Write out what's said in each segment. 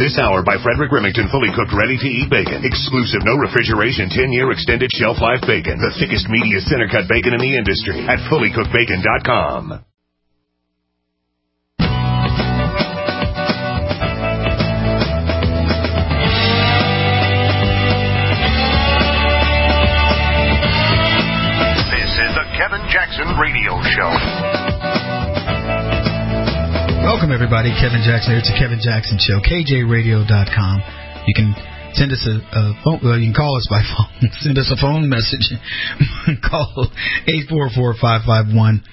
This hour by Frederick Remington, fully cooked, ready-to-eat bacon. Exclusive, no refrigeration, 10-year extended shelf life bacon. The thickest, meatiest, center-cut bacon in the industry at fullycookedbacon.com. This is the Kevin Jackson Radio Show. Welcome, everybody. Kevin Jackson here. It's the Kevin Jackson Show. KJRadio.com. You can send us a phone. Well, you can call us by phone. Send us a phone message. Call 844-551-8255.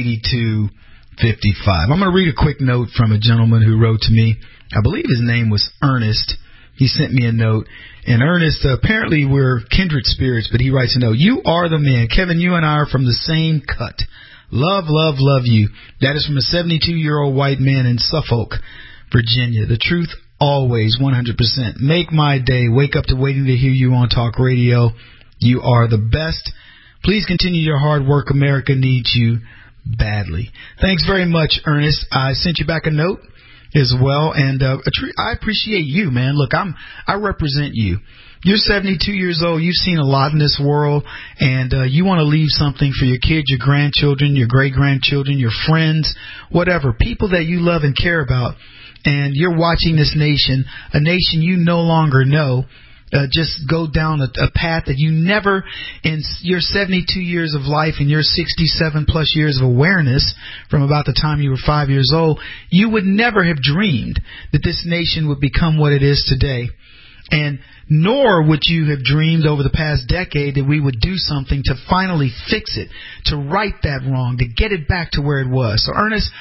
I'm going to read a quick note from a gentleman who wrote to me. I believe his name was Ernest. He sent me a note. And Ernest, apparently we're kindred spirits, but he writes a note. You are the man. Kevin, you and I are from the same cut. Love, love, love you. That is from a 72-year-old white man in Suffolk, Virginia. The truth always, 100%. Make my day. Wake up to waiting to hear you on talk radio. You are the best. Please continue your hard work. America needs you badly. Thanks very much, Ernest. I sent you back a note as well, and I appreciate you, man. Look, I represent you. You're 72 years old. You've seen a lot in this world, and you want to leave something for your kids, your grandchildren, your great-grandchildren, your friends, whatever, people that you love and care about. And you're watching this nation, a nation you no longer know, just go down a path that you never, in your 72 years of life and your 67-plus years of awareness from about the time you were 5 years old, you would never have dreamed that this nation would become what it is today. And nor would you have dreamed over the past decade that we would do something to finally fix it, to right that wrong, to get it back to where it was. So, Ernest,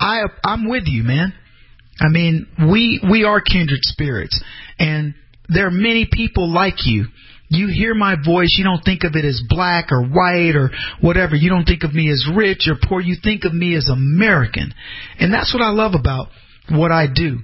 I'm with you, man. I mean, we are kindred spirits, and there are many people like you. You hear my voice, you don't think of it as black or white or whatever. You don't think of me as rich or poor. You think of me as American. And that's what I love about what I do.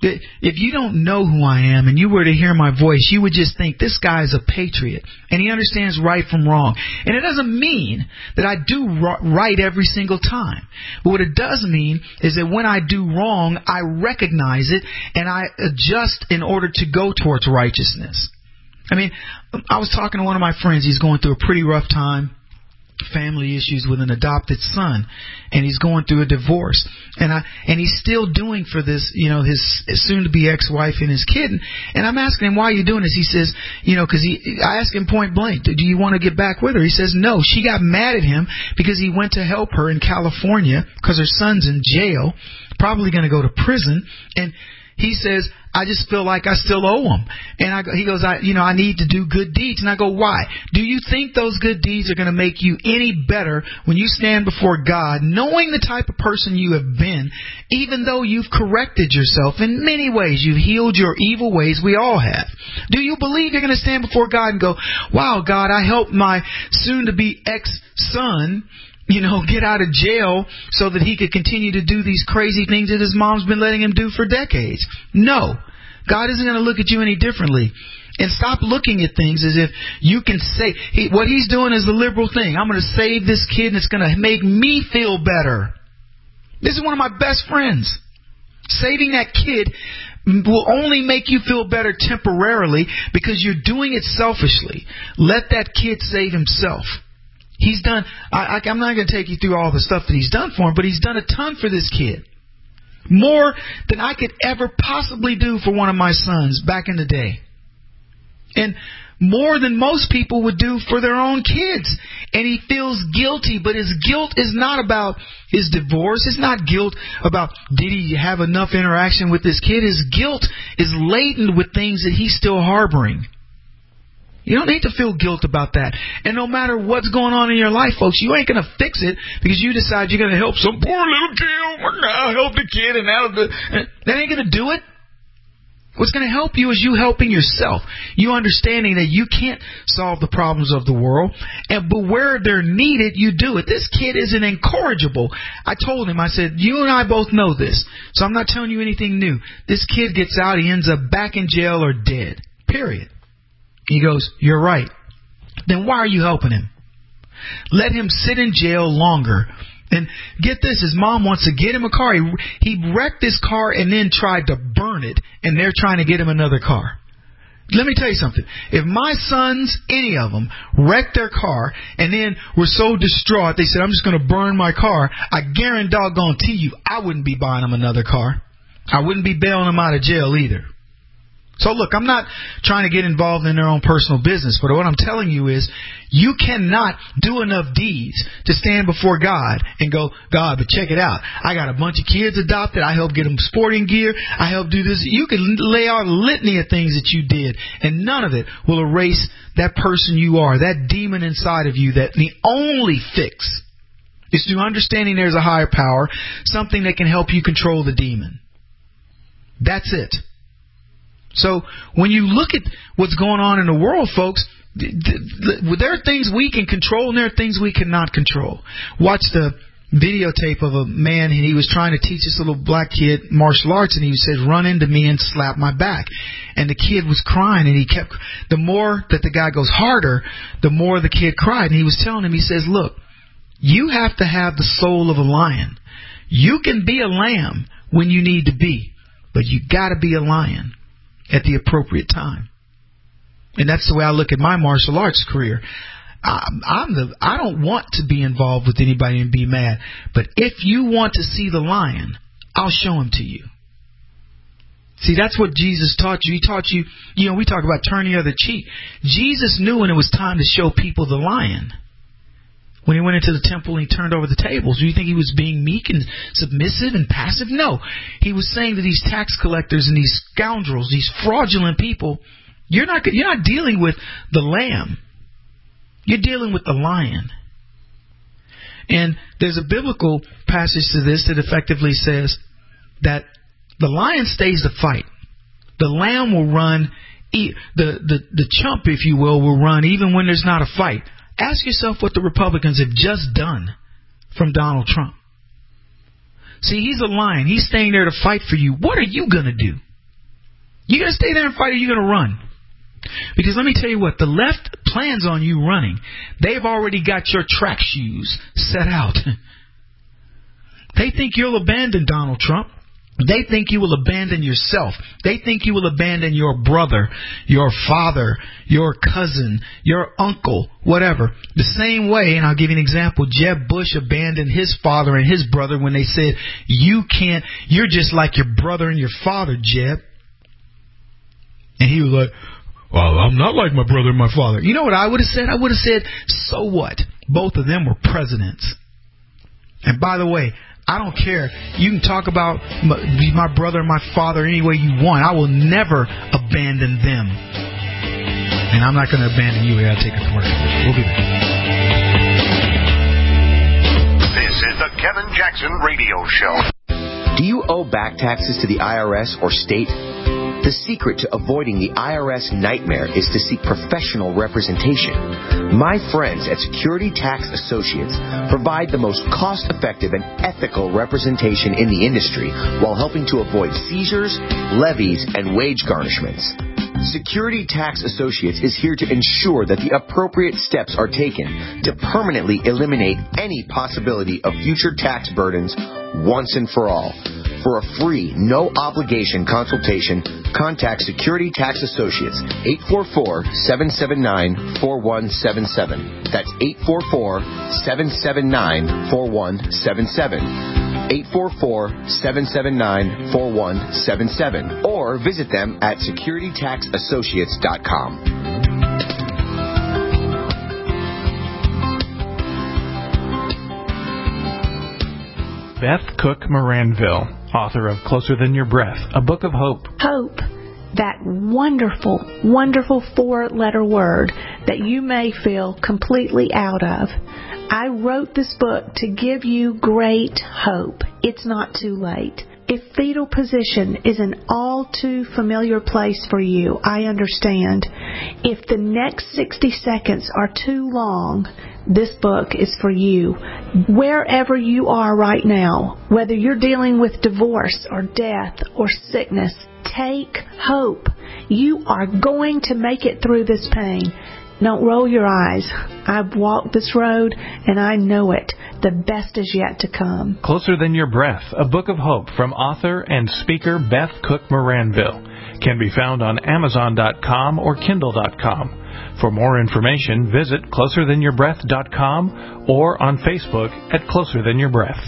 If you don't know who I am and you were to hear my voice, you would just think this guy is a patriot and he understands right from wrong. And it doesn't mean that I do right every single time. But what it does mean is that when I do wrong, I recognize it and I adjust in order to go towards righteousness. I mean, I was talking to one of my friends. He's going through a pretty rough time. Family issues with an adopted son, and he's going through a divorce, and he's still doing for this, his soon-to-be ex-wife and his kid, and I'm asking him, why are you doing this? He says, because I asked him point blank, do you want to get back with her? He says, no. She got mad at him because he went to help her in California because her son's in jail, probably going to go to prison, and he says, I just feel like I still owe him. And he goes, I need to do good deeds. And I go, why? Do you think those good deeds are going to make you any better when you stand before God, knowing the type of person you have been, even though you've corrected yourself in many ways? You've healed your evil ways. We all have. Do you believe you're going to stand before God and go, wow, God, I helped my soon-to-be ex-son get out of jail so that he could continue to do these crazy things that his mom's been letting him do for decades? No. God isn't going to look at you any differently. And stop looking at things as if you can say, what he's doing is the liberal thing. I'm going to save this kid and it's going to make me feel better. This is one of my best friends. Saving that kid will only make you feel better temporarily because you're doing it selfishly. Let that kid save himself. He's done, I'm not going to take you through all the stuff that he's done for him, but he's done a ton for this kid. More than I could ever possibly do for one of my sons back in the day. And more than most people would do for their own kids. And he feels guilty, but his guilt is not about his divorce. It's not guilt about did he have enough interaction with this kid. His guilt is laden with things that he's still harboring. You don't need to feel guilt about that. And no matter what's going on in your life, folks, you ain't going to fix it because you decide you're going to help some poor little kid. I'll help the kid. That ain't going to do it. What's going to help you is you helping yourself. You understanding that you can't solve the problems of the world. But where they're needed, you do it. This kid isn't incorrigible. I told him, I said, you and I both know this. So I'm not telling you anything new. This kid gets out, he ends up back in jail or dead. Period. He goes, you're right. Then why are you helping him? Let him sit in jail longer And get this, his mom wants to get him a car. He wrecked his car and then tried to burn it, and they're trying to get him another car. Let me tell you something. If my sons, any of them, wrecked their car and then were so distraught, they said, I'm just going to burn my car, I guarantee you, I wouldn't be buying them another car. I wouldn't be bailing them out of jail either. So look, I'm not trying to get involved in their own personal business, but what I'm telling you is you cannot do enough deeds to stand before God and go, God, but check it out. I got a bunch of kids adopted. I helped get them sporting gear. I helped do this. You can lay out a litany of things that you did, and none of it will erase that person you are, that demon inside of you, that the only fix is through understanding there's a higher power, something that can help you control the demon. That's it. So when you look at what's going on in the world, folks, there are things we can control and there are things we cannot control. Watch the videotape of a man, and he was trying to teach this little black kid martial arts, and he said, run into me and slap my back. And the kid was crying, and the more that the guy goes harder, the more the kid cried. And he was telling him, he says, look, you have to have the soul of a lion. You can be a lamb when you need to be, but you got to be a lion at the appropriate time. And that's the way I look at my martial arts career. I don't want to be involved with anybody and be mad. But if you want to see the lion, I'll show him to you. See, that's what Jesus taught you. He taught you, we talk about turn the other cheek. Jesus knew when it was time to show people the lion. When he went into the temple and he turned over the tables, do you think he was being meek and submissive and passive? No. He was saying to these tax collectors and these scoundrels, these fraudulent people, you're not dealing with the lamb. You're dealing with the lion. And there's a biblical passage to this that effectively says that the lion stays to fight. The lamb will run, the chump, if you will run even when there's not a fight. Ask yourself what the Republicans have just done from Donald Trump. See, he's a lion. He's staying there to fight for you. What are you going to do? You going to stay there and fight, or are you going to run? Because let me tell you what, the left plans on you running. They've already got your track shoes set out. They think you'll abandon Donald Trump. They think you will abandon yourself. They think you will abandon your brother, your father, your cousin, your uncle, whatever. The same way, and I'll give you an example, Jeb Bush abandoned his father and his brother when they said, you're just like your brother and your father, Jeb. And he was like, well, I'm not like my brother and my father. You know what I would have said? I would have said, so what? Both of them were presidents. And by the way, I don't care. You can talk about my brother and my father any way you want. I will never abandon them. And I'm not going to abandon you. I got to take a commercial. We'll be back. This is the Kevin Jackson Radio Show. Do you owe back taxes to the IRS or state? The secret to avoiding the IRS nightmare is to seek professional representation. My friends at Security Tax Associates provide the most cost-effective and ethical representation in the industry while helping to avoid seizures, levies, and wage garnishments. Security Tax Associates is here to ensure that the appropriate steps are taken to permanently eliminate any possibility of future tax burdens once and for all. For a free, no-obligation consultation, contact Security Tax Associates, 844-779-4177. That's 844-779-4177. 844-779-4177. Or visit them at securitytaxassociates.com. Beth Cook Moranville, author of Closer Than Your Breath, a book of hope. Hope, that wonderful, wonderful four-letter word that you may feel completely out of. I wrote this book to give you great hope. It's not too late. If fetal position is an all too familiar place for you, I understand. If the next 60 seconds are too long, this book is for you. Wherever you are right now, whether you're dealing with divorce or death or sickness, take hope. You are going to make it through this pain. Don't roll your eyes. I've walked this road, and I know it. The best is yet to come. Closer Than Your Breath, a book of hope from author and speaker Beth Cook Moranville, can be found on Amazon.com or Kindle.com. For more information, visit CloserThanYourBreath.com or on Facebook at Closer Than Your Breath.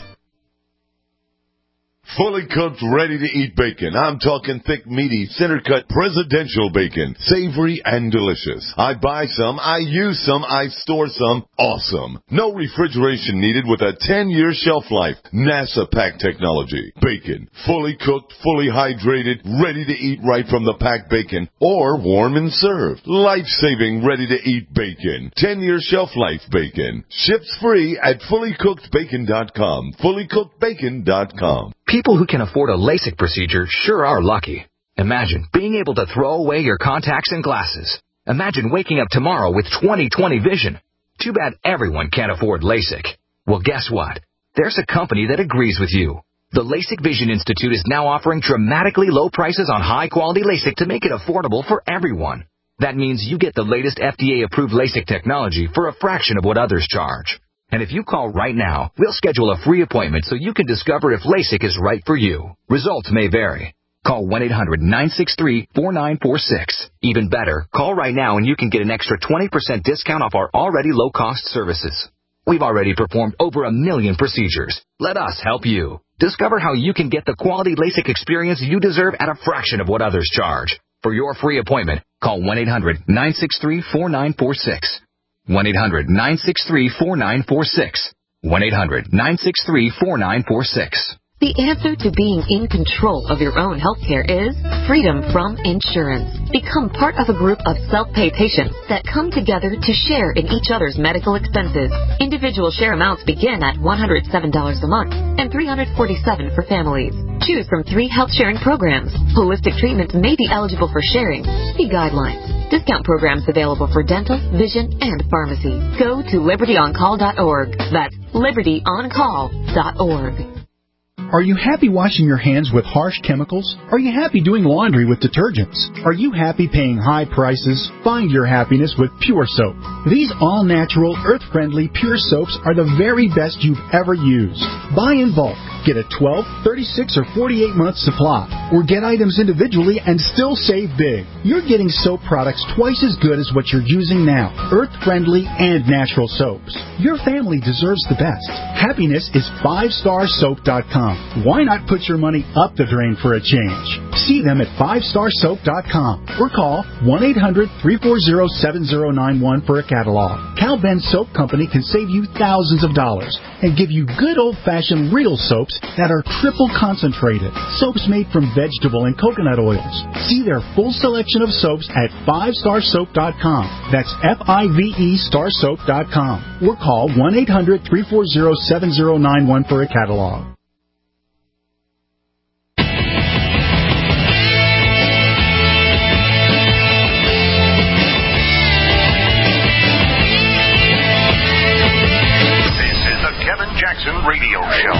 Fully cooked, ready-to-eat bacon. I'm talking thick, meaty, center-cut presidential bacon. Savory and delicious. I buy some, I use some, I store some. Awesome. No refrigeration needed with a 10-year shelf life. NASA pack technology. Bacon. Fully cooked, fully hydrated, ready to eat right from the packed bacon. Or warm and served. Life-saving, ready-to-eat bacon. 10-year shelf life bacon. Ships free at fullycookedbacon.com. Fullycookedbacon.com. People who can afford a LASIK procedure sure are lucky. Imagine being able to throw away your contacts and glasses. Imagine waking up tomorrow with 20/20 vision. Too bad everyone can't afford LASIK. Well, guess what? There's a company that agrees with you. The LASIK Vision Institute is now offering dramatically low prices on high-quality LASIK to make it affordable for everyone. That means you get the latest FDA-approved LASIK technology for a fraction of what others charge. And if you call right now, we'll schedule a free appointment so you can discover if LASIK is right for you. Results may vary. Call 1-800-963-4946. Even better, call right now and you can get an extra 20% discount off our already low-cost services. We've already performed over 1 million procedures. Let us help you. Discover how you can get the quality LASIK experience you deserve at a fraction of what others charge. For your free appointment, call 1-800-963-4946. 1-800-963-4946. 1-800-963-4946. The answer to being in control of your own healthcare is freedom from insurance. Become part of a group of self-pay patients that come together to share in each other's medical expenses. Individual share amounts begin at $107 a month and $347 for families. Choose from 3 health sharing programs. Holistic treatments may be eligible for sharing. See guidelines. Discount programs available for dental, vision, and pharmacy. Go to libertyoncall.org. That's libertyoncall.org. Are you happy washing your hands with harsh chemicals? Are you happy doing laundry with detergents? Are you happy paying high prices? Find your happiness with Pure Soap. These all-natural, earth-friendly Pure Soaps are the very best you've ever used. Buy in bulk. Get a 12, 36, or 48-month supply. Or get items individually and still save big. You're getting soap products twice as good as what you're using now. Earth-friendly and natural soaps. Your family deserves the best. Happiness is 5starsoap.com. Why not put your money up the drain for a change? See them at 5starsoap.com or call 1-800-340-7091 for a catalog. Cal Ben Soap Company can save you thousands of dollars and give you good old-fashioned real soaps that are triple concentrated. Soaps made from vegetable and coconut oils. See their full selection of soaps at 5starsoap.com. That's F-I-V-E starsoap.com or call 1-800-340-7091 for a catalog. Jackson Radio Show.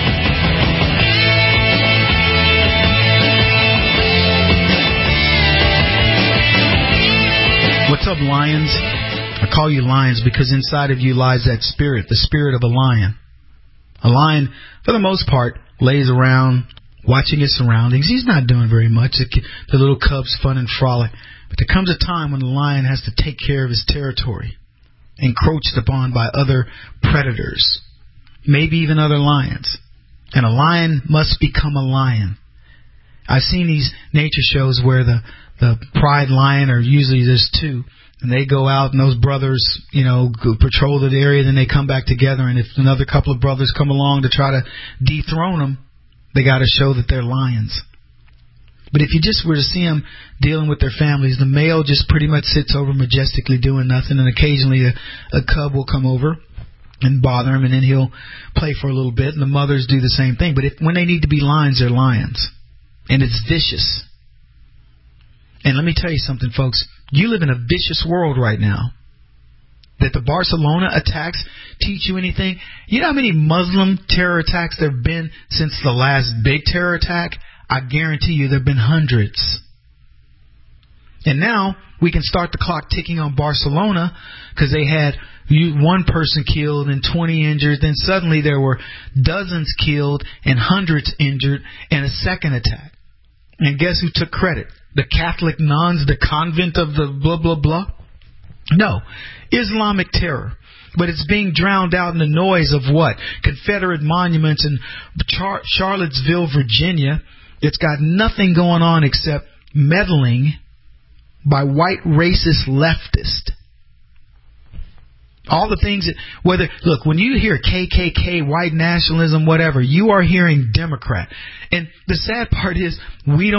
What's up, lions? I call you lions because inside of you lies that spirit, the spirit of a lion. A lion, for the most part, lays around watching his surroundings. He's not doing very much. The little cubs fun and frolic. But there comes a time when the lion has to take care of his territory, encroached upon by other predators. Maybe even other lions. And a lion must become a lion. I've seen these nature shows where the pride lion, or usually there's 2, and they go out and those brothers, go patrol the area, then they come back together, and if another couple of brothers come along to try to dethrone them, they got to show that they're lions. But if you just were to see them dealing with their families, the male just pretty much sits over majestically doing nothing, and occasionally a cub will come over and bother him, and then he'll play for a little bit, and the mothers do the same thing. But when they need to be lions, they're lions. And it's vicious. And let me tell you something, folks. You live in a vicious world right now. That the Barcelona attacks teach you anything? You know how many Muslim terror attacks there have been since the last big terror attack? I guarantee you there have been hundreds. And now we can start the clock ticking on Barcelona because they had one person killed and 20 injured. Then suddenly there were dozens killed and hundreds injured in a second attack. And guess who took credit? The Catholic nuns, the convent of the blah, blah, blah? No. Islamic terror. But it's being drowned out in the noise of what? Confederate monuments in Charlottesville, Virginia. It's got nothing going on except meddling by white racist leftists. All the things that, look, when you hear KKK, white nationalism, whatever, you are hearing Democrat. And the sad part is we're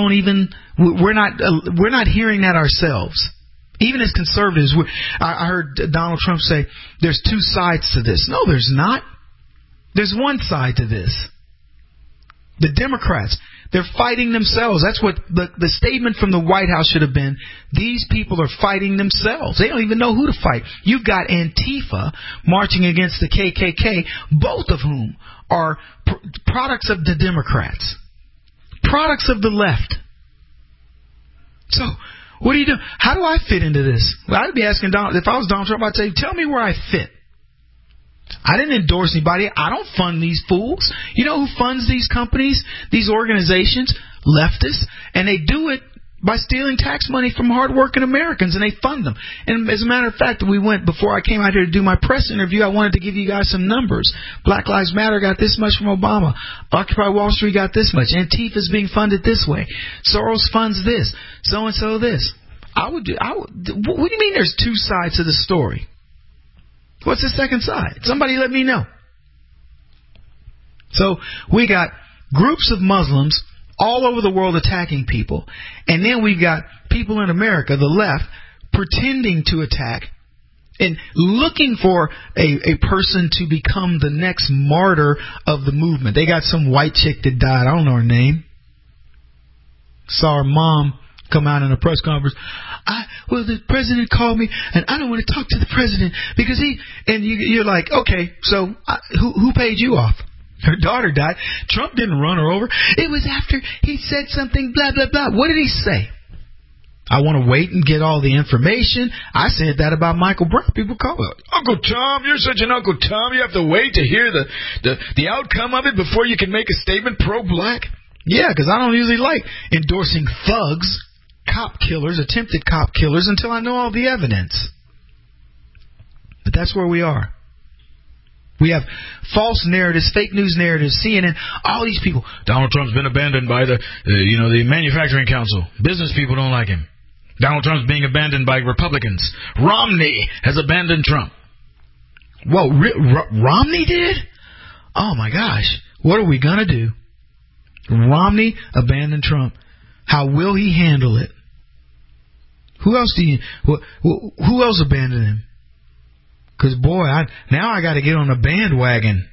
not hearing that ourselves. Even as conservatives, I heard Donald Trump say there's two sides to this. No, there's not. There's one side to this. The Democrats, they're fighting themselves. That's what the statement from the White House should have been. These people are fighting themselves. They don't even know who to fight. You've got Antifa marching against the KKK, both of whom are products of the Democrats, products of the left. So what do you do? How do I fit into this? Well, I'd be asking Donald, if I was Donald Trump, I'd say, tell me where I fit. I didn't endorse anybody. I don't fund these fools. You know who funds these companies, these organizations? Leftists. And they do it by stealing tax money from hardworking Americans, and they fund them. And as a matter of fact, before I came out here to do my press interview, I wanted to give you guys some numbers. Black Lives Matter got this much from Obama. Occupy Wall Street got this much. Antifa is being funded this way. Soros funds this. So-and-so this. What do you mean there's two sides to the story? What's the second side? Somebody let me know. So we got groups of Muslims all over the world attacking people. And then we've got people in America, the left, pretending to attack and looking for a person to become the next martyr of the movement. They got some white chick that died. I don't know her name. Saw her mom come out in a press conference. The president called me, and I don't want to talk to the president because you're like, okay, so who paid you off? Her daughter died. Trump didn't run her over. It was after he said something, blah, blah, blah. What did he say? I want to wait and get all the information. I said that about Michael Brown. People call it, Uncle Tom, you're such an Uncle Tom. You have to wait to hear the outcome of it before you can make a statement pro-black. Yeah, because I don't usually like endorsing thugs, cop killers, attempted cop killers, until I know all the evidence. But that's where we are. We have false narratives, fake news narratives, CNN, all these people. Donald Trump's been abandoned by the manufacturing council. Business people don't like him. Donald Trump's being abandoned by Republicans. Romney has abandoned Trump. Whoa, Romney did? Oh my gosh. What are we going to do? Romney abandoned Trump. How will he handle it? Who else abandoned him? Because, boy, now I got to get on a bandwagon.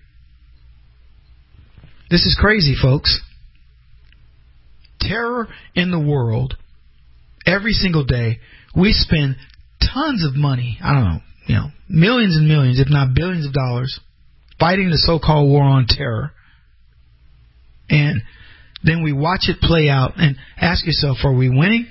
This is crazy, folks. Terror in the world. Every single day, we spend tons of money. I don't know, millions and millions, if not billions of dollars, fighting the so-called war on terror. And then we watch it play out and ask yourself, are we winning?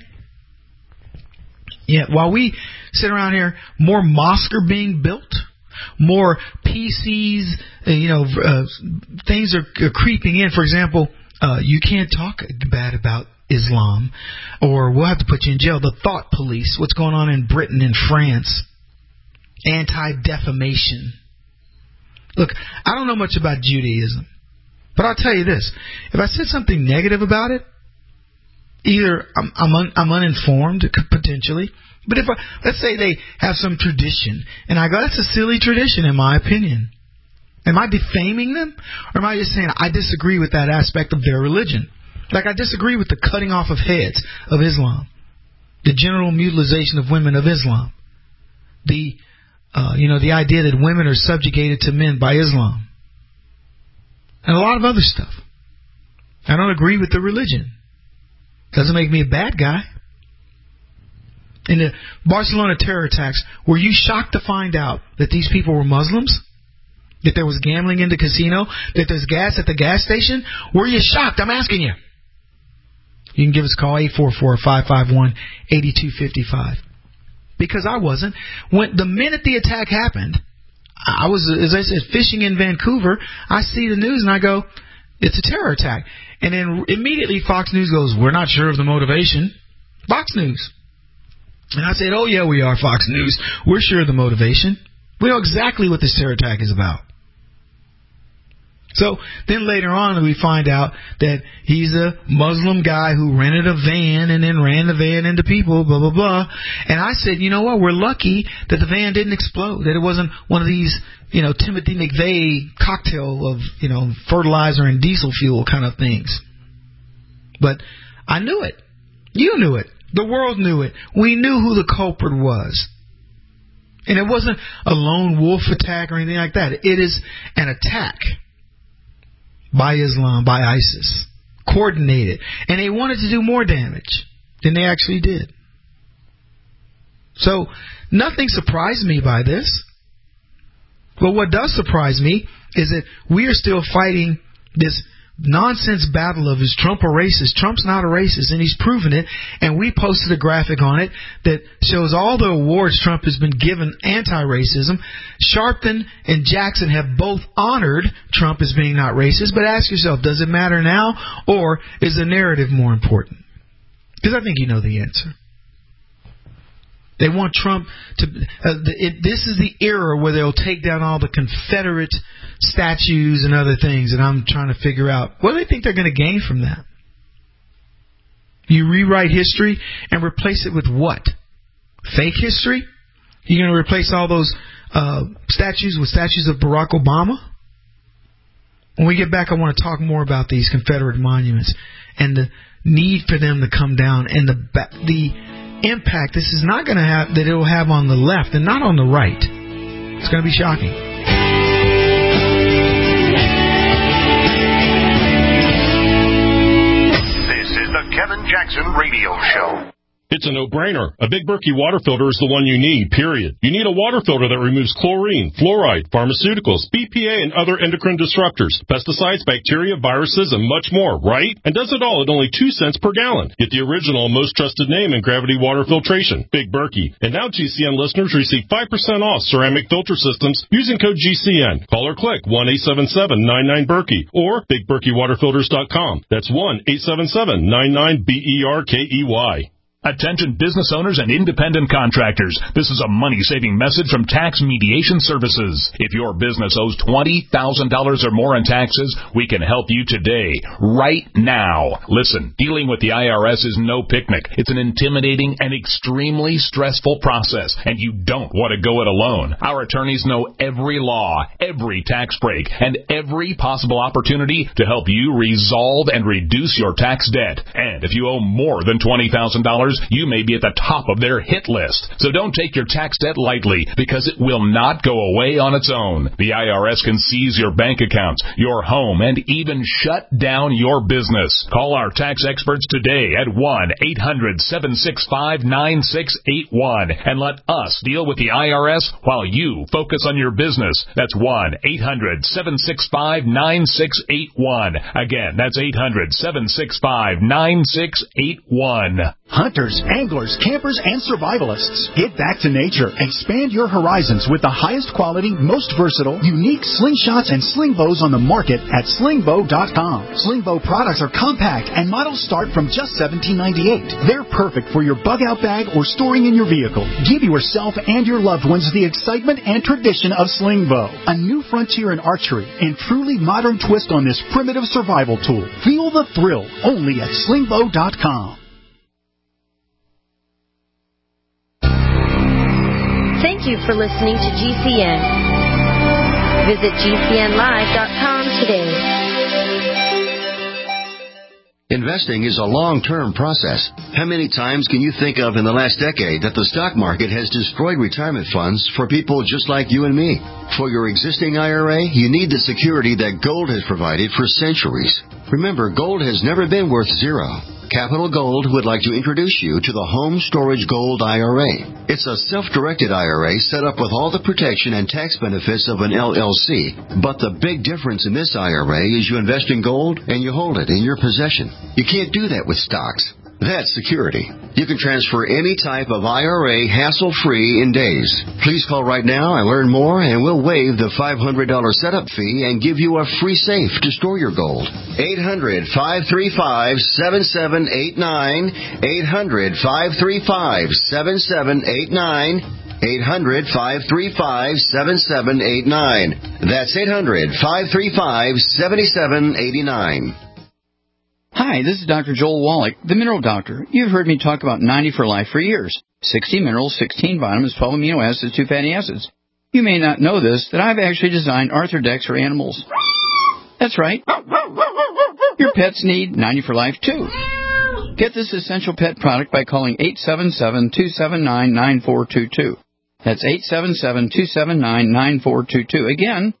Yeah, while we sit around here, more mosques are being built, more PCs, things are creeping in. For example, you can't talk bad about Islam, or we'll have to put you in jail. The thought police, what's going on in Britain and France, anti-defamation. Look, I don't know much about Judaism, but I'll tell you this. If I said something negative about it, either I'm uninformed, potentially, but let's say they have some tradition, and I go, that's a silly tradition in my opinion. Am I defaming them? Or am I just saying I disagree with that aspect of their religion? Like I disagree with the cutting off of heads of Islam, the general mutilation of women of Islam, the idea that women are subjugated to men by Islam, and a lot of other stuff. I don't agree with the religion. Doesn't make me a bad guy. In the Barcelona terror attacks, were you shocked to find out that these people were Muslims? That there was gambling in the casino? That there's gas at the gas station? Were you shocked? I'm asking you. You can give us a call, 844-551-8255. Because I wasn't. When the minute the attack happened, I was, as I said, fishing in Vancouver. I see the news and I go, it's a terror attack. And then immediately Fox News goes, we're not sure of the motivation. Fox News. And I said, oh, yeah, we are, Fox News. We're sure of the motivation. We know exactly what this terror attack is about. So then later on we find out that he's a Muslim guy who rented a van and then ran the van into people, blah, blah, blah. And I said, you know what, we're lucky that the van didn't explode, that it wasn't one of these, Timothy McVeigh cocktail of, fertilizer and diesel fuel kind of things. But I knew it. You knew it. The world knew it. We knew who the culprit was. And it wasn't a lone wolf attack or anything like that. It is an attack by Islam, by ISIS, coordinated. And they wanted to do more damage than they actually did. So nothing surprised me by this. But what does surprise me is that we are still fighting this nonsense battle of, is Trump a racist? Trump's not a racist, and he's proven it. And we posted a graphic on it that shows all the awards Trump has been given anti-racism. Sharpton and Jackson have both honored Trump as being not racist. But ask yourself, does it matter now, or is the narrative more important? Because I think you know the answer. They want Trump to... this is the era where they'll take down all the Confederate statues and other things, and I'm trying to figure out, what do they think they're going to gain from that? You rewrite history and replace it with what? Fake history? You're going to replace all those statues with statues of Barack Obama? When we get back, I want to talk more about these Confederate monuments and the need for them to come down and the impact this is not going to have, that it will have on the left and not on the right. It's going to be shocking. This is the Kevin Jackson Radio Show. It's a no-brainer. A Big Berkey water filter is the one you need, period. You need a water filter that removes chlorine, fluoride, pharmaceuticals, BPA, and other endocrine disruptors, pesticides, bacteria, viruses, and much more, right? And does it all at only 2 cents per gallon. Get the original, most trusted name in gravity water filtration, Big Berkey. And now GCN listeners receive 5% off ceramic filter systems using code GCN. Call or click 1-877-99-BERKEY or BigBerkeyWaterFilters.com. That's 1-877-99-BERKEY. Attention business owners and independent contractors. This is a money-saving message from Tax Mediation Services. If your business owes $20,000 or more in taxes, we can help you today, right now. Listen, dealing with the IRS is no picnic. It's an intimidating and extremely stressful process, and you don't want to go it alone. Our attorneys know every law, every tax break, and every possible opportunity to help you resolve and reduce your tax debt. And if you owe more than $20,000, you may be at the top of their hit list. So don't take your tax debt lightly, because it will not go away on its own. The IRS can seize your bank accounts, your home, and even shut down your business. Call our tax experts today at 1-800-765-9681 and let us deal with the IRS while you focus on your business. That's 1-800-765-9681. Again, that's 800-765-9681. Hunters, anglers, campers, and survivalists. Get back to nature. Expand your horizons with the highest quality, most versatile, unique slingshots and sling bows on the market at slingbow.com. Slingbow products are compact and models start from just $17.98. They're perfect for your bug out bag or storing in your vehicle. Give yourself and your loved ones the excitement and tradition of Slingbow, a new frontier in archery and truly modern twist on this primitive survival tool. Feel the thrill only at slingbow.com. Thank you for listening to GCN. Visit GCNlive.com today. Investing is a long-term process. How many times can you think of in the last decade that the stock market has destroyed retirement funds for people just like you and me? For your existing IRA, you need the security that gold has provided for centuries. Remember, gold has never been worth zero. Capital Gold would like to introduce you to the Home Storage Gold IRA. It's a self-directed IRA set up with all the protection and tax benefits of an LLC. But the big difference in this IRA is you invest in gold and you hold it in your possession. You can't do that with stocks. That's security. You can transfer any type of IRA hassle-free in days. Please call right now and learn more, and we'll waive the $500 setup fee and give you a free safe to store your gold. 800-535-7789. 800-535-7789. 800-535-7789. That's 800-535-7789. Hi, this is Dr. Joel Wallach, the Mineral Doctor. You've heard me talk about 90 for Life for years. 60 minerals, 16 vitamins, 12 amino acids, 2 fatty acids. You may not know this, that I've actually designed Arthrodex for animals. That's right. Your pets need 90 for Life, too. Get this essential pet product by calling 877-279-9422. That's 877-279-9422. Again,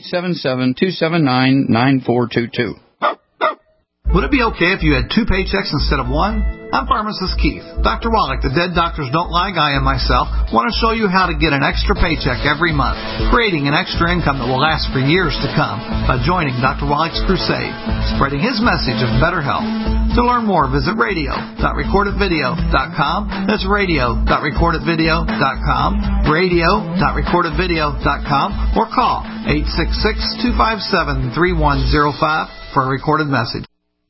877-279-9422. Would it be okay if you had 2 paychecks instead of 1? I'm Pharmacist Keith. Dr. Wallach, the Dead Doctors Don't Lie guy, and myself want to show you how to get an extra paycheck every month, creating an extra income that will last for years to come by joining Dr. Wallach's crusade, spreading his message of better health. To learn more, visit radio.recordedvideo.com. That's radio.recordedvideo.com, radio.recordedvideo.com, or call 866-257-3105 for a recorded message.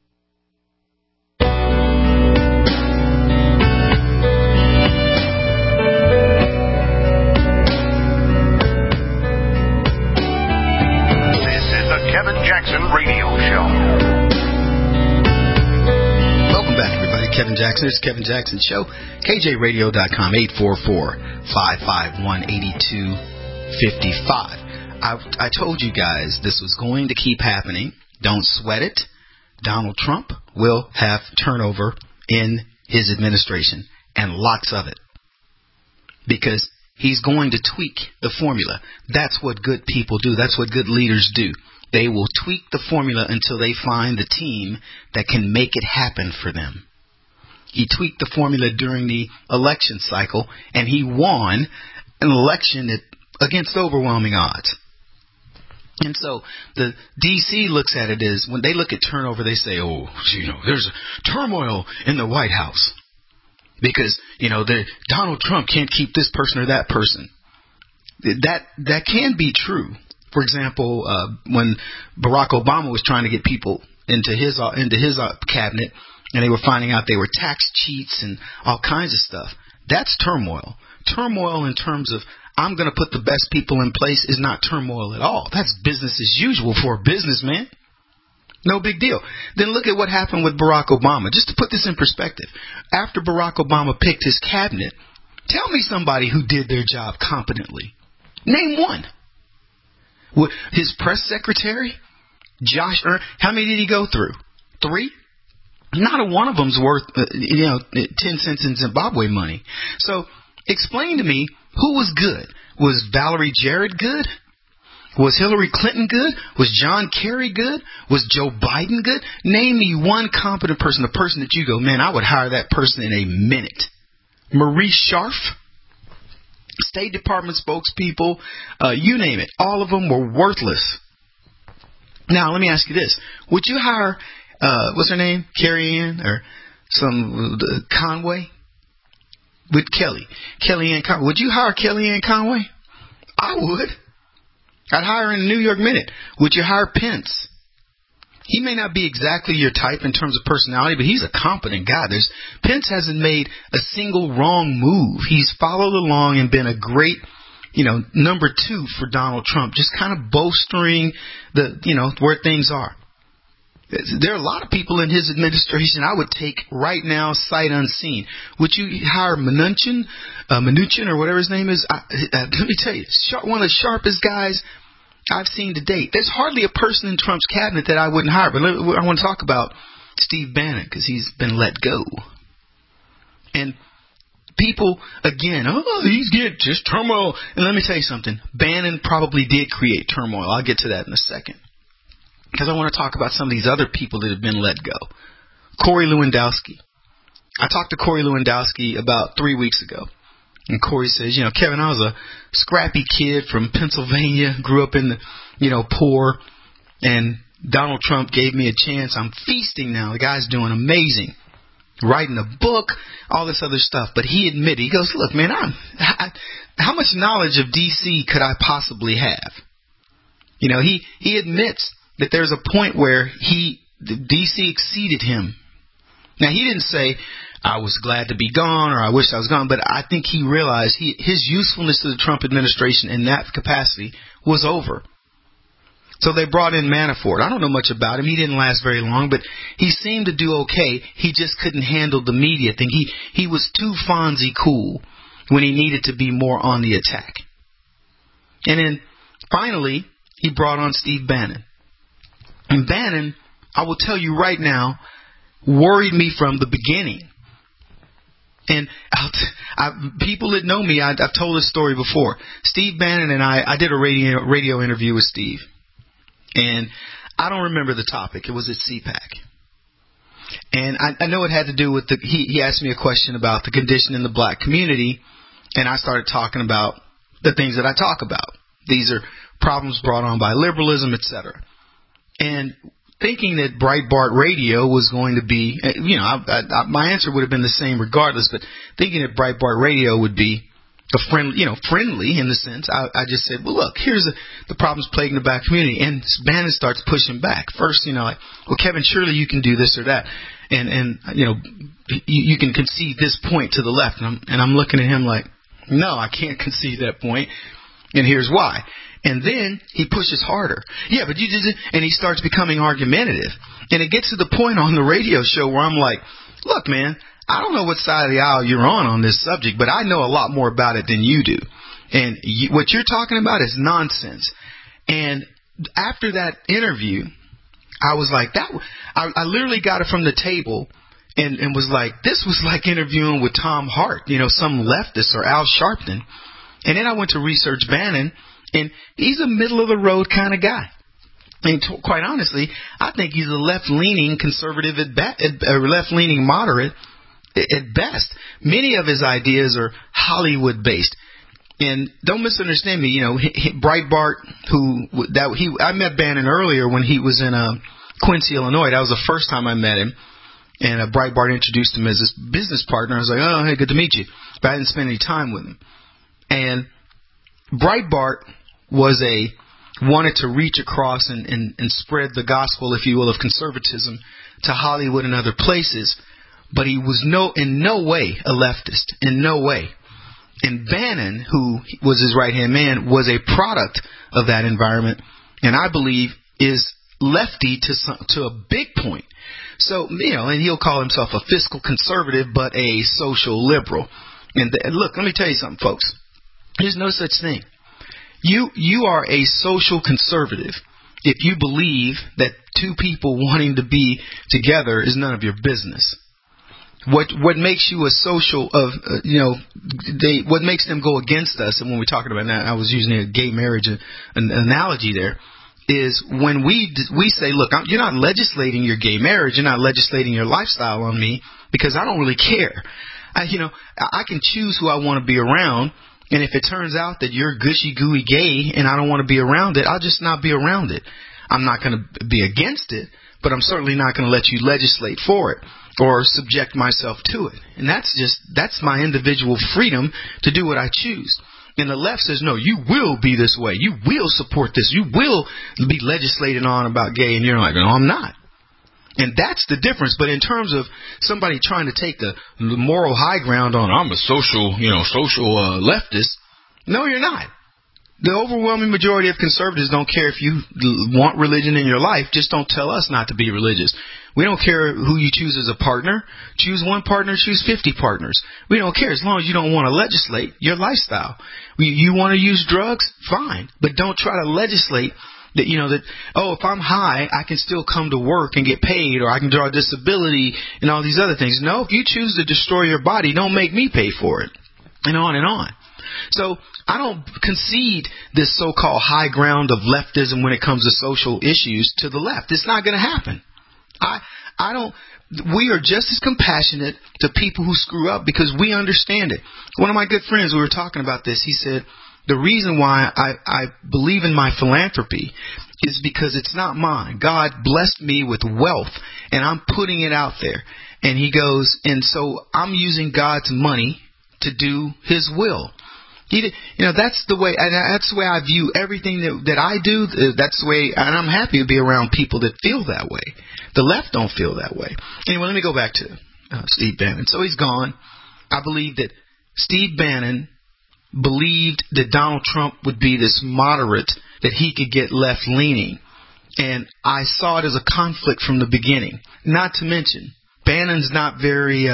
Kevin Jackson. It's Kevin Jackson Show. KJRadio.com, 844-551-8255. I told you guys this was going to keep happening. Don't sweat it. Donald Trump will have turnover in his administration, and lots of it. Because he's going to tweak the formula. That's what good people do. That's what good leaders do. They will tweak the formula until they find the team that can make it happen for them. He tweaked the formula during the election cycle, and he won an election against overwhelming odds. And so the D.C. looks at it as, when they look at turnover, they say, oh, there's turmoil in the White House because, Donald Trump can't keep this person or that person. That can be true. For example, when Barack Obama was trying to get people into his cabinet, and they were finding out they were tax cheats and all kinds of stuff. That's turmoil. Turmoil in terms of, I'm going to put the best people in place is not turmoil at all. That's business as usual for a businessman. No big deal. Then look at what happened with Barack Obama. Just to put this in perspective, after Barack Obama picked his cabinet, tell me somebody who did their job competently. Name one. His press secretary, Josh Earn, how many did he go through? 3? Not a one of them's worth, 10 cents in Zimbabwe money. So explain to me who was good. Was Valerie Jarrett good? Was Hillary Clinton good? Was John Kerry good? Was Joe Biden good? Name me one competent person, a person that you go, man, I would hire that person in a minute. Maurice Sharf, State Department spokespeople, you name it. All of them were worthless. Now, let me ask you this. Would you hire... what's her name? Kellyanne or some Conway? With Kellyanne Conway. Would you hire Kellyanne Conway? I would. I'd hire her in a New York minute. Would you hire Pence? He may not be exactly your type in terms of personality, but he's a competent guy. Pence hasn't made a single wrong move. He's followed along and been a great, number 2 for Donald Trump, just kind of bolstering where things are. There are a lot of people in his administration I would take right now, sight unseen. Would you hire Mnuchin or whatever his name is? Let me tell you, one of the sharpest guys I've seen to date. There's hardly a person in Trump's cabinet that I wouldn't hire. But I want to talk about Steve Bannon because he's been let go. And people, again, he's getting just turmoil. And let me tell you something. Bannon probably did create turmoil. I'll get to that in a second. Because I want to talk about some of these other people that have been let go. Corey Lewandowski. I talked to Corey Lewandowski about 3 weeks ago. And Corey says, Kevin, I was a scrappy kid from Pennsylvania, grew up in the, poor, and Donald Trump gave me a chance. I'm feasting now. The guy's doing amazing. Writing a book, all this other stuff. But he admitted, he goes, look, man, how much knowledge of D.C. could I possibly have? He admits that there's a point where D.C. exceeded him. Now, he didn't say, I was glad to be gone or I wish I was gone, but I think he realized his usefulness to the Trump administration in that capacity was over. So they brought in Manafort. I don't know much about him. He didn't last very long, but he seemed to do okay. He just couldn't handle the media thing. He was too Fonzie cool when he needed to be more on the attack. And then finally, he brought on Steve Bannon. And Bannon, I will tell you right now, worried me from the beginning. And people that know me, I've told this story before. Steve Bannon and I did a radio interview with Steve. And I don't remember the topic. It was at CPAC. And I know it had to do with he asked me a question about the condition in the black community. And I started talking about the things that I talk about. These are problems brought on by liberalism, etc. And thinking that Breitbart Radio was going to be, my answer would have been the same regardless, but thinking that Breitbart Radio would be friendly in the sense, I just said, well, look, here's the problems plaguing the black community. And Bannon starts pushing back. First, well, Kevin, surely you can do this or that. And you can concede this point to the left. And I'm looking at him like, no, I can't concede that point. And here's why. And then he pushes harder. Yeah, but and he starts becoming argumentative. And it gets to the point on the radio show where I'm like, look, man, I don't know what side of the aisle you're on this subject, but I know a lot more about it than you do. And what you're talking about is nonsense. And after that interview, I was like, I literally got it from the table and was like, this was like interviewing with Tom Hart, some leftist or Al Sharpton. And then I went to research Bannon, and he's a middle-of-the-road kind of guy. And quite honestly, I think he's a left-leaning conservative left-leaning moderate at best. Many of his ideas are Hollywood-based. And don't misunderstand me, Breitbart, I met Bannon earlier when he was in Quincy, Illinois. That was the first time I met him. And Breitbart introduced him as his business partner. I was like, oh, hey, good to meet you. But I didn't spend any time with him. And Breitbart wanted to reach across and spread the gospel, if you will, of conservatism to Hollywood and other places. But he was in no way a leftist, in no way. And Bannon, who was his right-hand man, was a product of that environment, and I believe is lefty to a big point. So, and he'll call himself a fiscal conservative, but a social liberal. And look, let me tell you something, folks. There's no such thing. You are a social conservative if you believe that two people wanting to be together is none of your business. What makes you a social what makes them go against us, and when we're talking about that, I was using a gay marriage an analogy there, is when we say, look, you're not legislating your gay marriage, you're not legislating your lifestyle on me because I don't really care. I can choose who I want to be around. And if it turns out that you're gushy gooey gay and I don't want to be around it, I'll just not be around it. I'm not going to be against it, but I'm certainly not going to let you legislate for it or subject myself to it. And that's my individual freedom to do what I choose. And the left says, no, you will be this way. You will support this. You will be legislated on about gay. And you're like, no, I'm not. And that's the difference. But in terms of somebody trying to take the moral high ground on, I'm a social leftist. No, you're not. The overwhelming majority of conservatives don't care if you want religion in your life. Just don't tell us not to be religious. We don't care who you choose as a partner. Choose one partner, choose 50 partners. We don't care as long as you don't want to legislate your lifestyle. You want to use drugs? Fine. But don't try to legislate that, if I'm high, I can still come to work and get paid, or I can draw a disability and all these other things. No, if you choose to destroy your body, don't make me pay for it. And on and on. So I don't concede this so-called high ground of leftism when it comes to social issues to the left. It's not going to happen. I don't we are just as compassionate to people who screw up because we understand it. One of my good friends, we were talking about this, he said, the reason why I believe in my philanthropy is because it's not mine. God blessed me with wealth, and I'm putting it out there. And he goes, and so I'm using God's money to do his will. That's the way, and that's the way I view everything that I do. That's the way, and I'm happy to be around people that feel that way. The left don't feel that way. Anyway, let me go back to Steve Bannon. So he's gone. I believe that Steve Bannon believed that Donald Trump would be this moderate, that he could get left-leaning. And I saw it as a conflict from the beginning. Not to mention, Bannon's not very...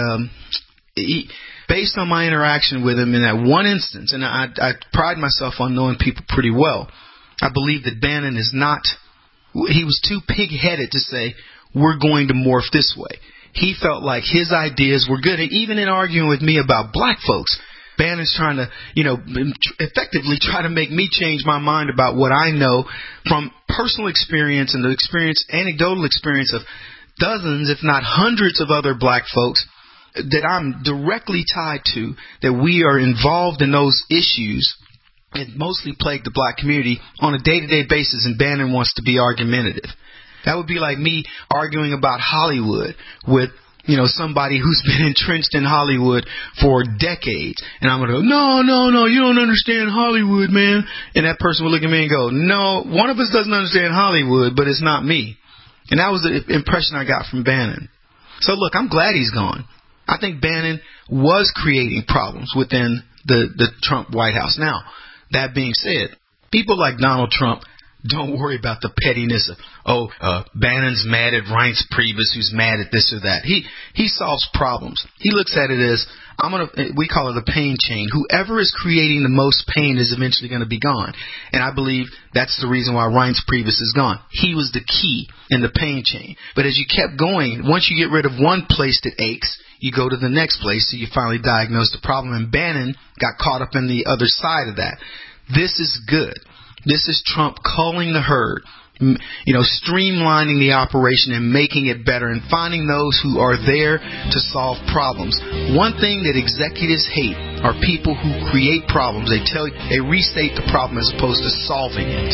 based on my interaction with him in that one instance, and I pride myself on knowing people pretty well, I believe that Bannon is not... He was too pig-headed to say, we're going to morph this way. He felt like his ideas were good. And even in arguing with me about black folks, Bannon's trying to, effectively try to make me change my mind about what I know from personal experience and the anecdotal experience of dozens, if not hundreds of other black folks that I'm directly tied to, that we are involved in those issues and mostly plague the black community on a day-to-day basis, and Bannon wants to be argumentative. That would be like me arguing about Hollywood with somebody who's been entrenched in Hollywood for decades. And I'm going to go, no, you don't understand Hollywood, man. And that person will look at me and go, no, one of us doesn't understand Hollywood, but it's not me. And that was the impression I got from Bannon. So look, I'm glad he's gone. I think Bannon was creating problems within the Trump White House. Now, that being said, people like Donald Trump don't worry about the pettiness of, Bannon's mad at Reince Priebus, who's mad at this or that. He solves problems. He looks at it as, we call it a pain chain. Whoever is creating the most pain is eventually going to be gone. And I believe that's the reason why Reince Priebus is gone. He was the key in the pain chain. But as you kept going, once you get rid of one place that aches, you go to the next place, so you finally diagnose the problem. And Bannon got caught up in the other side of that. This is good. This is Trump culling the herd, streamlining the operation and making it better and finding those who are there to solve problems. One thing that executives hate are people who create problems. They restate the problem as opposed to solving it.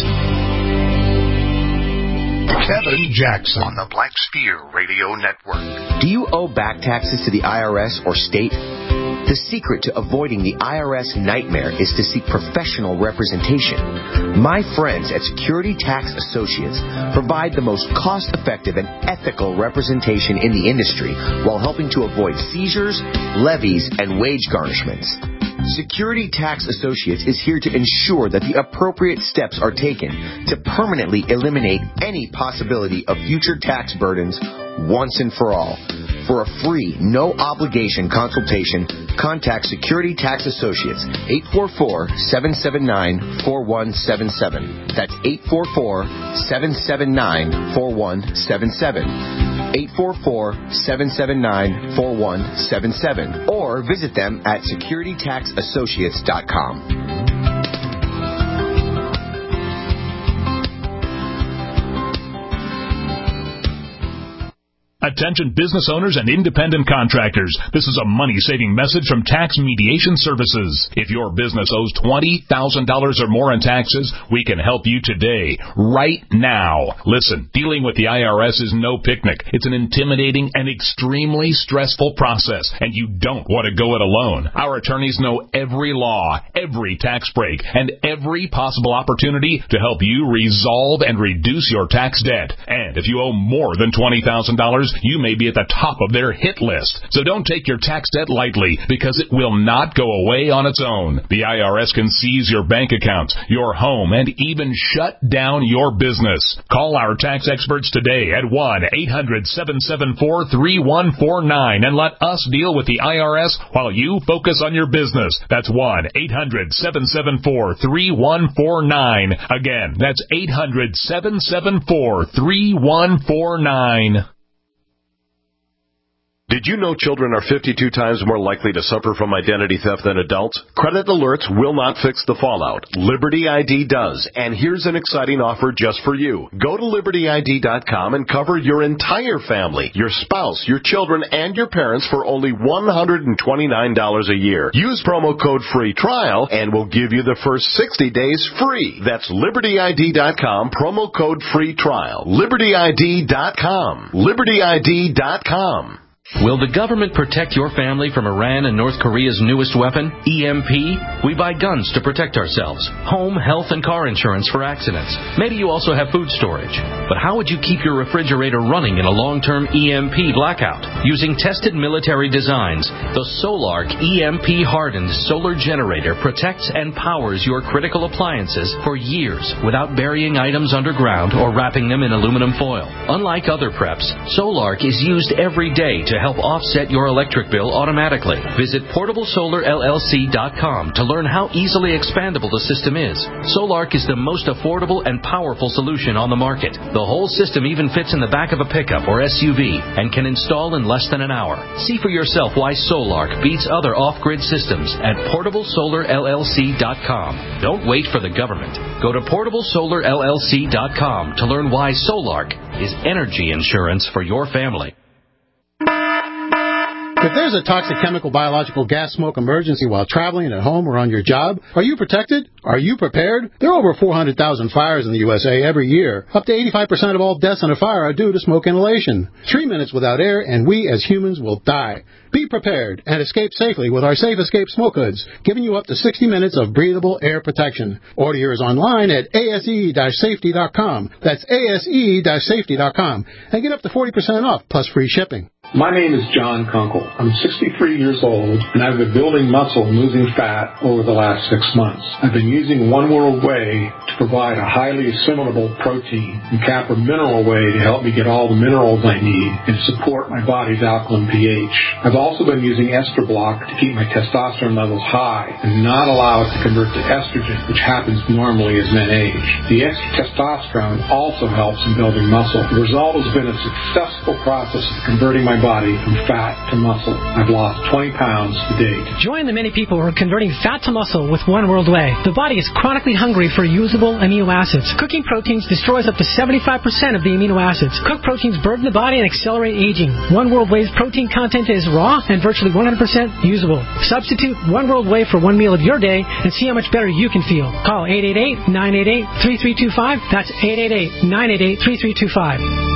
Kevin Jackson on the Black Sphere Radio Network. Do you owe back taxes to the IRS or state? The secret to avoiding the IRS nightmare is to seek professional representation. My friends at Security Tax Associates provide the most cost-effective and ethical representation in the industry while helping to avoid seizures, levies, and wage garnishments. Security Tax Associates is here to ensure that the appropriate steps are taken to permanently eliminate any possibility of future tax burdens once and for all. For a free, no-obligation consultation, contact Security Tax Associates, 844-779-4177. That's 844-779-4177. 844-779-4177. Or visit them at securitytaxassociates.com. Attention business owners and independent contractors. This is a money-saving message from Tax Mediation Services. If your business owes $20,000 or more in taxes, we can help you today, right now. Listen, dealing with the IRS is no picnic. It's an intimidating and extremely stressful process, and you don't want to go it alone. Our attorneys know every law, every tax break, and every possible opportunity to help you resolve and reduce your tax debt. And if you owe more than $20,000, you may be at the top of their hit list. So don't take your tax debt lightly, because it will not go away on its own. The IRS can seize your bank accounts, your home, and even shut down your business. Call our tax experts today at 1-800-774-3149 and let us deal with the IRS while you focus on your business. That's 1-800-774-3149. Again, that's 800-774-3149. Did you know children are 52 times more likely to suffer from identity theft than adults? Credit alerts will not fix the fallout. Liberty ID does. And here's an exciting offer just for you. Go to LibertyID.com and cover your entire family, your spouse, your children, and your parents for only $129 a year. Use promo code FREE TRIAL and we'll give you the first 60 days free. That's LibertyID.com, promo code FREE TRIAL. LibertyID.com. LibertyID.com. Will the government protect your family from Iran and North Korea's newest weapon, EMP? We buy guns to protect ourselves, home, health, and car insurance for accidents. Maybe you also have food storage. But how would you keep your refrigerator running in a long-term EMP blackout? Using tested military designs, the Solark EMP-hardened solar generator protects and powers your critical appliances for years without burying items underground or wrapping them in aluminum foil. Unlike other preps, Solark is used every day to help offset your electric bill automatically. Visit PortableSolarLLC.com to learn how easily expandable the system is. Solark is the most affordable and powerful solution on the market. The whole system even fits in the back of a pickup or SUV and can install in less than an hour. See for yourself why Solark beats other off-grid systems at PortableSolarLLC.com. Don't wait for the government. Go to PortableSolarLLC.com to learn why Solark is energy insurance for your family. If there's a toxic chemical, biological, gas, smoke emergency while traveling at home or on your job, are you protected? Are you prepared? There are over 400,000 fires in the USA every year. Up to 85% of all deaths in a fire are due to smoke inhalation. 3 minutes without air and we as humans will die. Be prepared and escape safely with our Safe Escape smoke hoods, giving you up to 60 minutes of breathable air protection. Order yours online at ase-safety.com. That's ase-safety.com. And get up to 40% off plus free shipping. My name is John Kunkel. I'm 63 years old, and I've been building muscle and losing fat over the last 6 months. I've been using One World Whey to provide a highly assimilable protein and Capra Mineral Whey to help me get all the minerals I need and support my body's alkaline pH. I've also been using Estroblock to keep my testosterone levels high and not allow it to convert to estrogen, which happens normally as men age. The extra testosterone also helps in building muscle. The result has been a successful process of converting my body from fat to muscle. I've lost 20 pounds to date. Join the many people who are converting fat to muscle with One World Whey. The body is chronically hungry for usable amino acids. Cooking proteins destroys up to 75% of the amino acids. Cooked proteins burden the body and accelerate aging. One World Whey's protein content is raw and virtually 100% usable. Substitute One World Whey for one meal of your day and see how much better you can feel. Call 888-988-3325. That's 888-988-3325.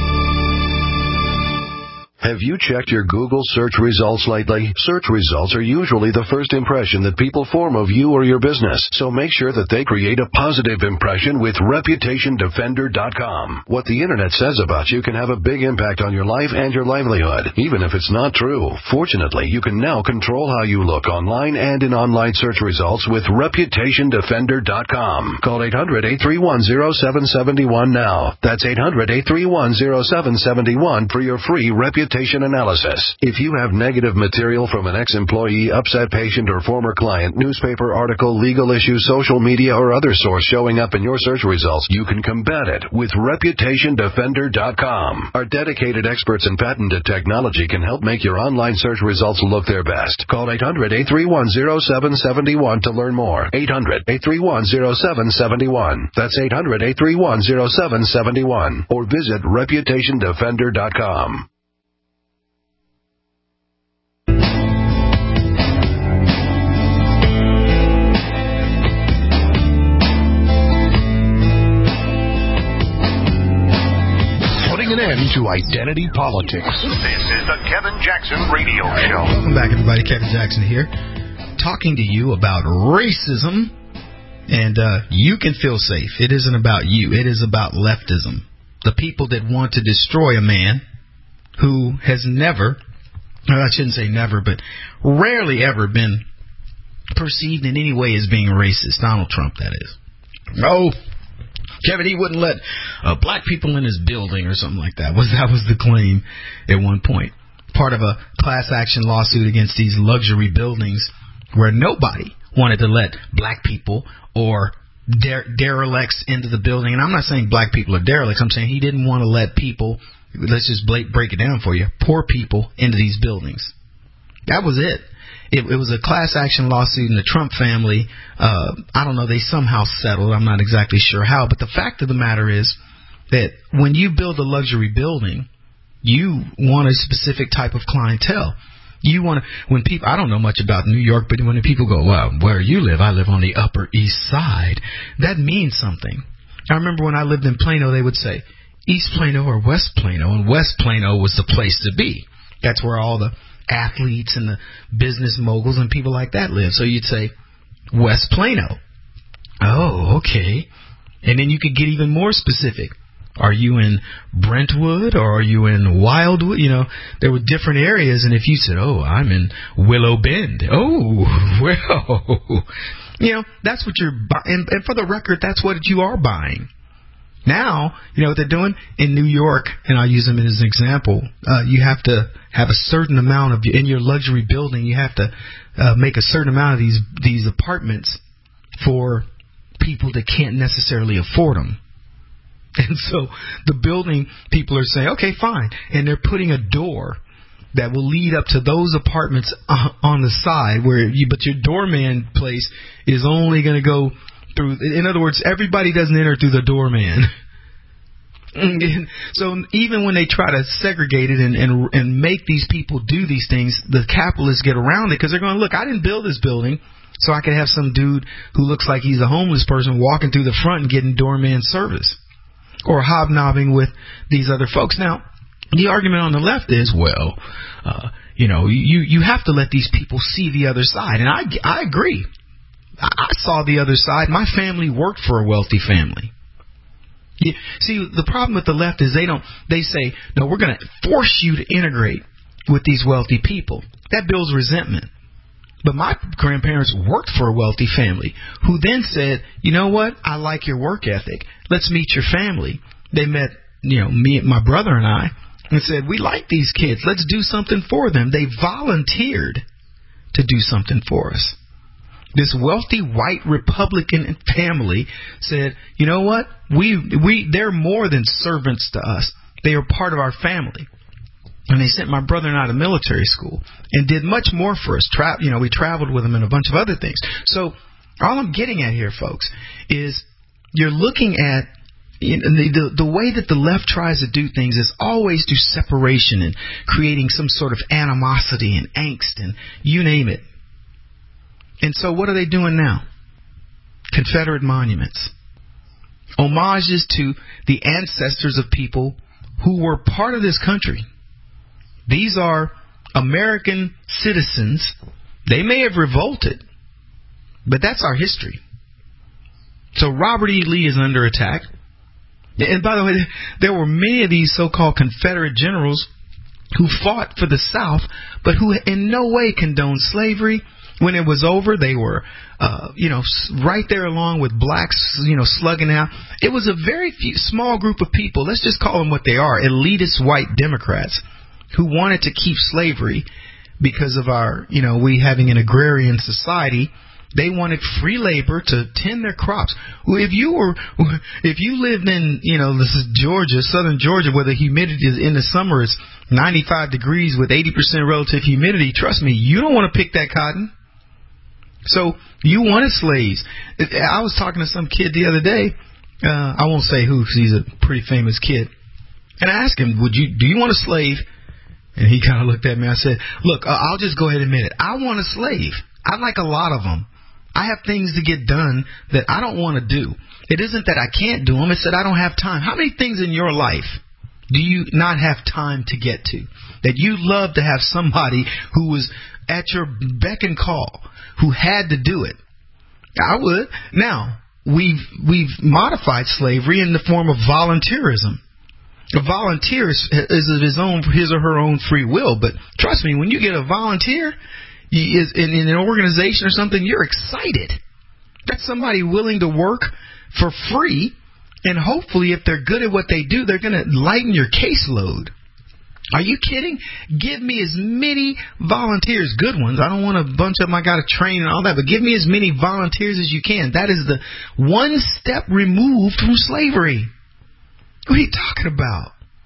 Have you checked your Google search results lately? Search results are usually the first impression that people form of you or your business, so make sure that they create a positive impression with ReputationDefender.com. What the Internet says about you can have a big impact on your life and your livelihood, even if it's not true. Fortunately, you can now control how you look online and in online search results with ReputationDefender.com. Call 800-831-0771 now. That's 800-831-0771 for your free reputation analysis. If you have negative material from an ex-employee, upset patient, or former client, newspaper article, legal issue, social media, or other source showing up in your search results, you can combat it with ReputationDefender.com. Our dedicated experts in patented technology can help make your online search results look their best. Call 800-831-0771 to learn more. 800-831-0771. That's 800-831-0771. Or visit ReputationDefender.com. An end to identity politics. This is the Kevin Jackson Radio Show. Welcome back, everybody. Kevin Jackson here, talking to you about racism, and you can feel safe. It isn't about you. It is about leftism. The people that want to destroy a man who has never, I shouldn't say never, but rarely ever been perceived in any way as being racist. Donald Trump, that is. Oh, Kevin, he wouldn't let black people in his building or something like that. That was the claim at one point. Part of a class action lawsuit against these luxury buildings where nobody wanted to let black people or derelicts into the building. And I'm not saying black people are derelicts. I'm saying he didn't want to let people let's just break it down for you, poor people into these buildings. That was it. It was a class action lawsuit, and the Trump family, I don't know, they somehow settled. I'm not exactly sure how, but the fact of the matter is that when you build a luxury building, you want a specific type of clientele. You want to, when people, I don't know much about New York, but when people go, well, where you live, I live on the Upper East Side, that means something. I remember when I lived in Plano, they would say East Plano or West Plano, and West Plano was the place to be. That's where all the athletes and the business moguls and people like that live. So you'd say West Plano. Oh, okay. And then you could get even more specific. Are you in Brentwood or are you in Wildwood? You know, there were different areas. And if you said, oh, I'm in Willow Bend. Oh, well, you know, that's what you're buying. And for the record, that's what you are buying. Now, you know what they're doing in New York, and I'll use them as an example. You have to have a certain amount of, in your luxury building, you have to make a certain amount of these apartments for people that can't necessarily afford them. And so the building people are saying, okay, fine. And they're putting a door that will lead up to those apartments on the side but your doorman place is only going to go through. In other words, everybody doesn't enter through the doorman. So even when they try to segregate it and make these people do these things, the capitalists get around it because they're going, look, I didn't build this building so I could have some dude who looks like he's a homeless person walking through the front and getting doorman service or hobnobbing with these other folks. Now, the argument on the left is, well, you know, you have to let these people see the other side. And I agree. I saw the other side. My family worked for a wealthy family. You see, the problem with the left is they say, no, we're going to force you to integrate with these wealthy people. That builds resentment. But my grandparents worked for a wealthy family who then said, you know what? I like your work ethic. Let's meet your family. They met, you know, me, my brother and I, and said, we like these kids. Let's do something for them. They volunteered to do something for us. This wealthy white Republican family said, you know what? They're more than servants to us. They are part of our family. And they sent my brother and I to military school and did much more for us. We traveled with them and a bunch of other things. So all I'm getting at here, folks, is you're looking at the way that the left tries to do things is always through separation and creating some sort of animosity and angst and you name it. And so what are they doing now? Confederate monuments. Homages to the ancestors of people who were part of this country. These are American citizens. They may have revolted, but that's our history. So Robert E. Lee is under attack. And by the way, there were many of these so-called Confederate generals who fought for the South, but who in no way condoned slavery. When it was over, they were, right there along with blacks, slugging out. It was a very small group of people. Let's just call them what they are, elitist white Democrats who wanted to keep slavery because of our, we having an agrarian society. They wanted free labor to tend their crops. If you lived in, this is Georgia, southern Georgia, where the humidity is in the summer is 95 degrees with 80% relative humidity, trust me, you don't want to pick that cotton. So you wanted slaves. I was talking to some kid the other day. I won't say who, because he's a pretty famous kid. And I asked him, do you want a slave? And he kind of looked at me. I said, look, I'll just go ahead and admit it. I want a slave. I like a lot of them. I have things to get done that I don't want to do. It isn't that I can't do them. It's that I don't have time. How many things in your life do you not have time to get to? That you'd love to have somebody who was at your beck and call, who had to do it. I would. Now, we've modified slavery in the form of volunteerism. A volunteer is of his or her own free will. But trust me, when you get a volunteer in an organization or something, you're excited. That's somebody willing to work for free, and hopefully if they're good at what they do, they're going to lighten your caseload. Are you kidding? Give me as many volunteers, good ones. I don't want a bunch of them I got to train and all that, but give me as many volunteers as you can. That is the one step removed from slavery. What are you talking about?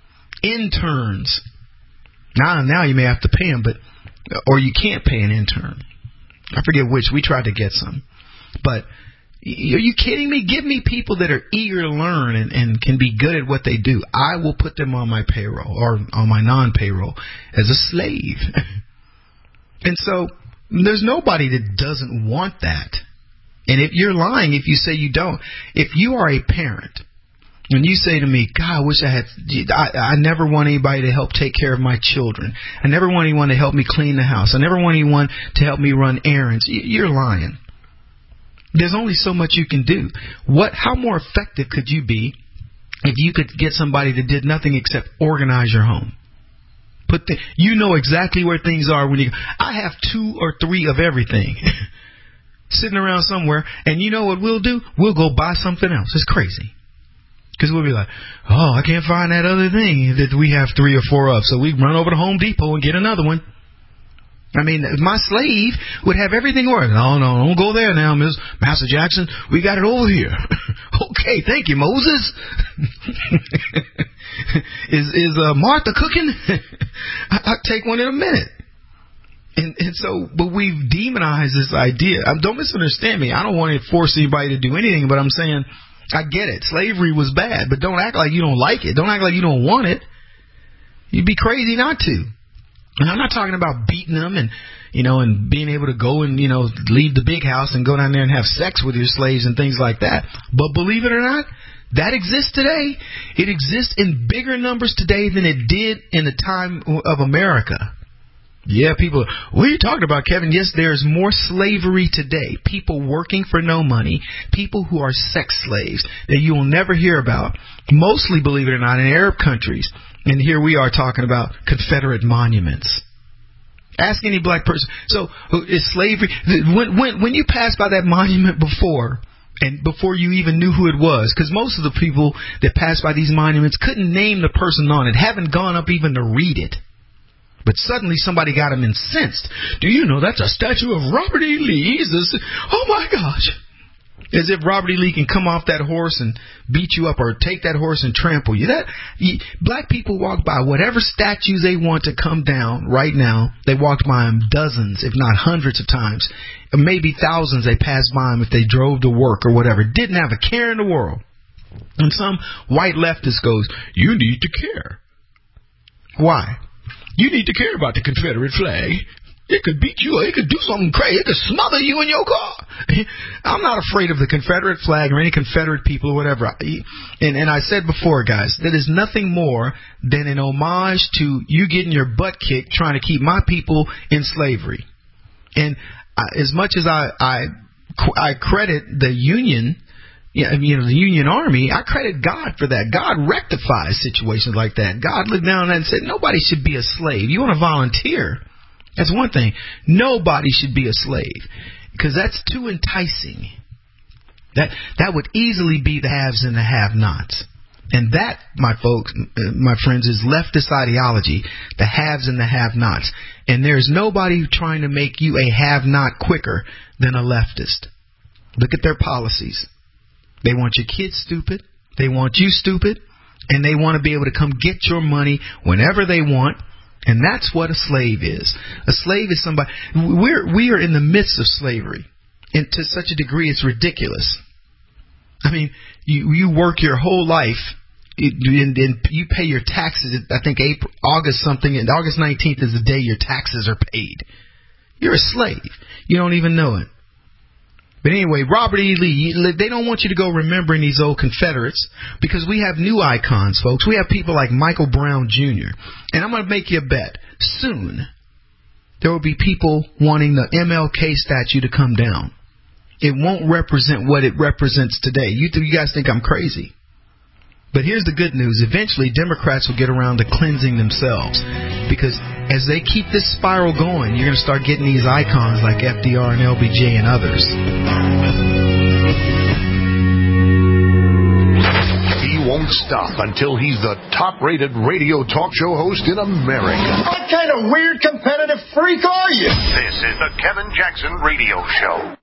interns. Now you may have to pay them, or you can't pay an intern. I forget which. We tried to get some. But are you kidding me? Give me people that are eager to learn and can be good at what they do. I will put them on my payroll or on my non-payroll as a slave. And so there's nobody that doesn't want that. And if you're lying, if you say you don't, if you are a parent, when you say to me, God, I wish I never want anybody to help take care of my children. I never want anyone to help me clean the house. I never want anyone to help me run errands. You're lying. There's only so much you can do. How more effective could you be if you could get somebody that did nothing except organize your home? You know exactly where things are when you go. I have 2 or 3 of everything sitting around somewhere, and you know what we'll do? We'll go buy something else. It's crazy. Because we'll be like, oh, I can't find that other thing that we have 3 or 4 of. So we run over to Home Depot and get another one. I mean, my slave would have everything working. Oh, no, don't go there now, Master Jackson. We got it over here. Okay, thank you, Moses. Is Martha cooking? I'll take one in a minute. And so, but we've demonized this idea. Don't misunderstand me. I don't want to force anybody to do anything, but I'm saying, I get it. Slavery was bad, but don't act like you don't like it. Don't act like you don't want it. You'd be crazy not to. And I'm not talking about beating them and being able to go and, leave the big house and go down there and have sex with your slaves and things like that. But believe it or not, that exists today. It exists in bigger numbers today than it did in the time of America. Yeah, people, what are you talking about, Kevin? Yes, there's more slavery today. People working for no money. People who are sex slaves that you will never hear about. Mostly, believe it or not, in Arab countries. And here we are talking about Confederate monuments. Ask any black person. So, is slavery... When you passed by that monument before, and before you even knew who it was, because most of the people that passed by these monuments couldn't name the person on it, haven't gone up even to read it. But suddenly somebody got him incensed. Do you know that's a statue of Robert E. Lee? Oh my gosh. As if Robert E. Lee can come off that horse and beat you up or take that horse and trample you. Black people walk by whatever statues they want to come down right now. They walked by them dozens, if not hundreds of times. Maybe thousands they passed by them if they drove to work or whatever. Didn't have a care in the world. And some white leftist goes, you need to care. Why? You need to care about the Confederate flag. It could beat you. It could do something crazy. It could smother you in your car. I'm not afraid of the Confederate flag or any Confederate people or whatever. And I said before, guys, that is nothing more than an homage to you getting your butt kicked trying to keep my people in slavery. And as much as I credit the Union, the Union Army, I credit God for that. God rectifies situations like that. God looked down and said, nobody should be a slave. You want to volunteer? That's one thing. Nobody should be a slave because that's too enticing. That would easily be the haves and the have-nots. And that, my folks, my friends, is leftist ideology, the haves and the have-nots. And there's nobody trying to make you a have-not quicker than a leftist. Look at their policies. They want your kids stupid. They want you stupid. And they want to be able to come get your money whenever they want. And that's what a slave is. A slave is somebody... We are in the midst of slavery. And to such a degree, it's ridiculous. I mean, you work your whole life, and you pay your taxes. I think August 19th is the day your taxes are paid. You're a slave. You don't even know it. But anyway, Robert E. Lee, they don't want you to go remembering these old Confederates because we have new icons, folks. We have people like Michael Brown Jr. And I'm going to make you a bet. Soon, there will be people wanting the MLK statue to come down. It won't represent what it represents today. You guys think I'm crazy. But here's the good news. Eventually, Democrats will get around to cleansing themselves. Because as they keep this spiral going, you're going to start getting these icons like FDR and LBJ and others. He won't stop until he's the top-rated radio talk show host in America. What kind of weird competitive freak are you? This is the Kevin Jackson Radio Show.